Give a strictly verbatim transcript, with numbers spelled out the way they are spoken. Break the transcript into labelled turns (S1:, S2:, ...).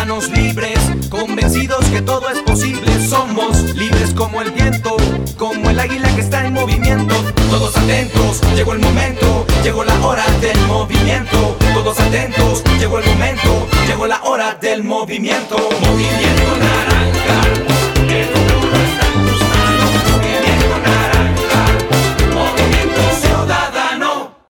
S1: manos libres, convencidos que todo es posible. Somos libres como el viento, como el águila que está en movimiento. Todos atentos, llegó el momento, llegó la hora del movimiento. Todos atentos, llegó el momento, llegó la hora del movimiento. Movimiento.